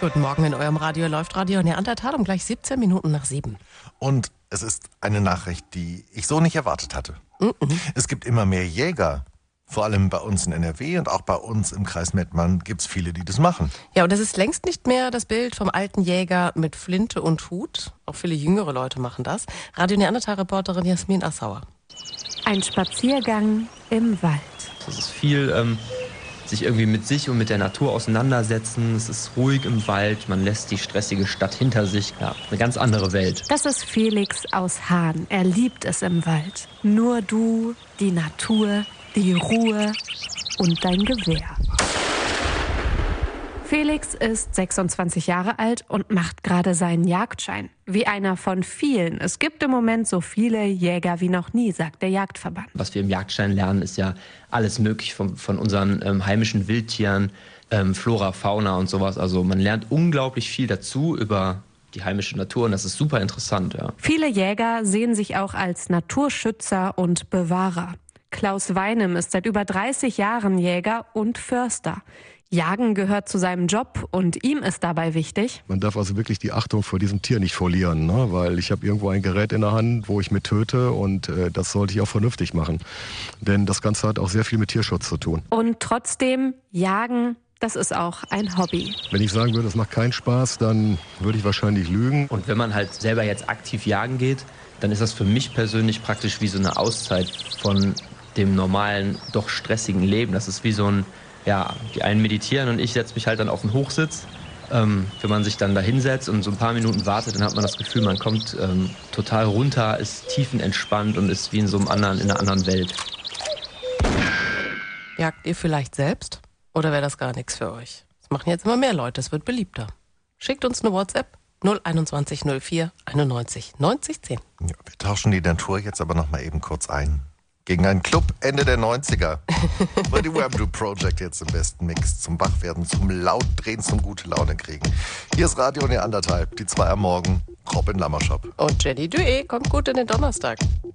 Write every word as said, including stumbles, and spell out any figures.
Guten Morgen, in eurem Radio läuft Radio Neandertal um gleich siebzehn Minuten nach sieben. Und es ist eine Nachricht, die ich so nicht erwartet hatte. Mhm. Es gibt immer mehr Jäger. Vor allem bei uns in N R W und auch bei uns im Kreis Mettmann gibt es viele, die das machen. Ja, und das ist längst nicht mehr das Bild vom alten Jäger mit Flinte und Hut. Auch viele jüngere Leute machen das. Radio Neandertal-Reporterin Jasmin Assauer. Ein Spaziergang im Wald. Das ist viel ähm, sich irgendwie mit sich und mit der Natur auseinandersetzen. Es ist ruhig im Wald, man lässt die stressige Stadt hinter sich. Ja, eine ganz andere Welt. Das ist Felix aus Hahn. Er liebt es im Wald. Nur du, die Natur, die Ruhe und dein Gewehr. Felix ist sechsundzwanzig Jahre alt und macht gerade seinen Jagdschein. Wie einer von vielen. Es gibt im Moment so viele Jäger wie noch nie, sagt der Jagdverband. Was wir im Jagdschein lernen, ist ja alles möglich von, von unseren ähm, heimischen Wildtieren, ähm, Flora, Fauna und sowas. Also man lernt unglaublich viel dazu über die heimische Natur und das ist super interessant. Ja. Viele Jäger sehen sich auch als Naturschützer und Bewahrer. Klaus Weinem ist seit über dreißig Jahren Jäger und Förster. Jagen gehört zu seinem Job und ihm ist dabei wichtig: Man darf also wirklich die Achtung vor diesem Tier nicht verlieren, ne? Weil ich habe irgendwo ein Gerät in der Hand, wo ich mit töte und äh, das sollte ich auch vernünftig machen. Denn das Ganze hat auch sehr viel mit Tierschutz zu tun. Und trotzdem, Jagen, das ist auch ein Hobby. Wenn ich sagen würde, es macht keinen Spaß, dann würde ich wahrscheinlich lügen. Und wenn man halt selber jetzt aktiv jagen geht, dann ist das für mich persönlich praktisch wie so eine Auszeit von dem normalen, doch stressigen Leben. Das ist wie so ein, ja, die einen meditieren und ich setze mich halt dann auf den Hochsitz. Ähm, wenn man sich dann da hinsetzt und so ein paar Minuten wartet, dann hat man das Gefühl, man kommt ähm, total runter, ist tiefenentspannt und ist wie in so einem anderen, in einer anderen Welt. Jagt ihr vielleicht selbst? Oder wäre das gar nichts für euch? Das machen jetzt immer mehr Leute, es wird beliebter. Schickt uns eine WhatsApp null einundzwanzig null vier einundneunzig neunzig zehn. Ja, wir tauschen die Natur jetzt aber noch mal eben kurz ein. Gegen einen Club Ende der neunziger. Weil die Webdo Project jetzt im besten Mix zum Wachwerden, zum Lautdrehen, zum gute Laune kriegen. Hier ist Radio Neandertal, die zwei am Morgen, Robin Lammerschop. Und Jenny Dué kommt gut in den Donnerstag.